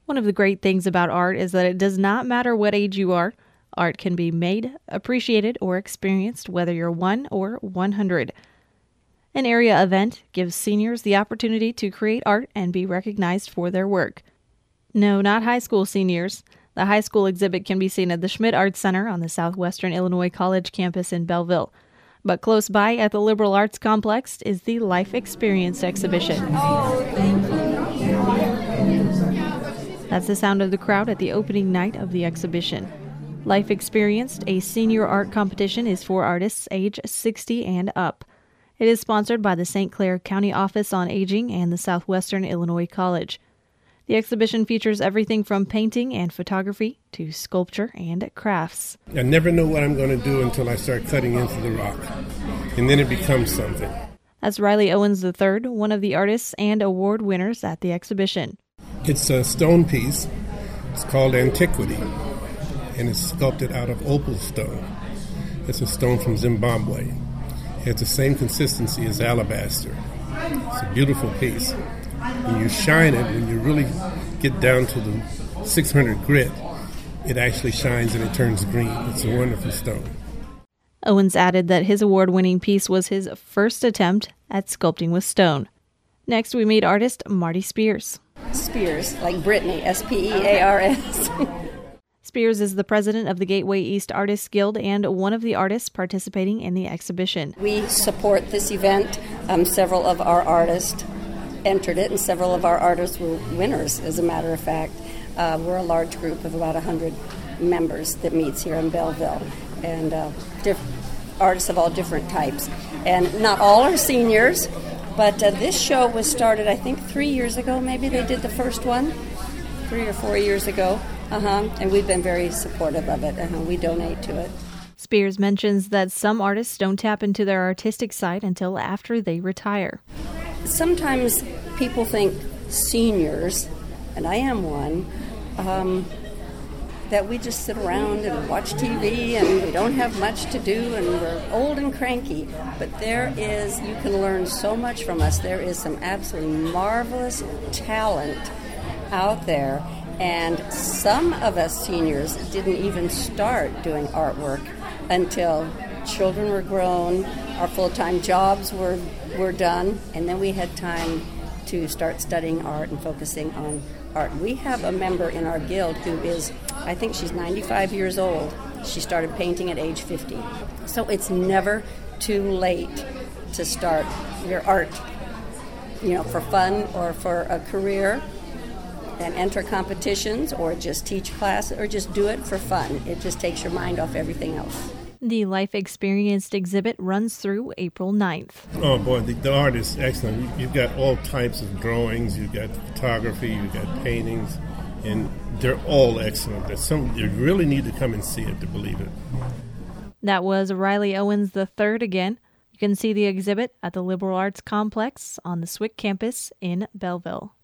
One of the great things about art is that it does not matter what age you are. Art can be made, appreciated, or experienced whether you're 1 or 100. An area event gives seniors the opportunity to create art and be recognized for their work. No, not high school seniors. The high school exhibit can be seen at the Schmidt Arts Center on the Southwestern Illinois College campus in Belleville. But close by at the Liberal Arts Complex is the Life Experience exhibition. That's the sound of the crowd at the opening night of the exhibition. Life Experienced, a senior art competition, is for artists age 60 and up. It is sponsored by the St. Clair County Office on Aging and the Southwestern Illinois College. The exhibition features everything from painting and photography to sculpture and crafts. I never know what I'm going to do until I start cutting into the rock, and then it becomes something. That's Riley Owens III, one of the artists and award winners at the exhibition. It's a stone piece. It's called Antiquity, and it's sculpted out of opal stone. It's a stone from Zimbabwe. It has the same consistency as alabaster. It's a beautiful piece. When you shine it, when you really get down to the 600 grit, it actually shines and it turns green. It's a wonderful stone. Owens added that his award-winning piece was his first attempt at sculpting with stone. Next, we meet artist Marty Spears. Spears, like Britney, S-P-E-A-R-S. Spears is the president of the Gateway East Artists Guild and one of the artists participating in the exhibition. We support this event. Several of our artists entered it, and several of our artists were winners, as a matter of fact. We're a large group of about 100 members that meets here in Belleville, and artists of all different types. And not all are seniors, but this show was started, I think, 3 years ago. Maybe they did the first one 3 or 4 years ago. And we've been very supportive of it. We donate to it. Spears mentions that some artists don't tap into their artistic side until after they retire. Sometimes people think seniors, and I am one, that we just sit around and watch TV and we don't have much to do and we're old and cranky. But you can learn so much from us. There is some absolutely marvelous talent out there. And some of us seniors didn't even start doing artwork until children were grown, our full-time jobs were done, and then we had time to start studying art and focusing on art. We have a member in our guild who is, I think she's 95 years old. She started painting at age 50. So it's never too late to start your art, for fun or for a career, and enter competitions or just teach classes or just do it for fun. It just takes your mind off everything else. The Life Experienced exhibit runs through April 9th. Oh boy, the art is excellent. You've got all types of drawings, you've got photography, you've got paintings, and they're all excellent. You really need to come and see it to believe it. That was Riley Owens III again. You can see the exhibit at the Liberal Arts Complex on the SWIC campus in Belleville.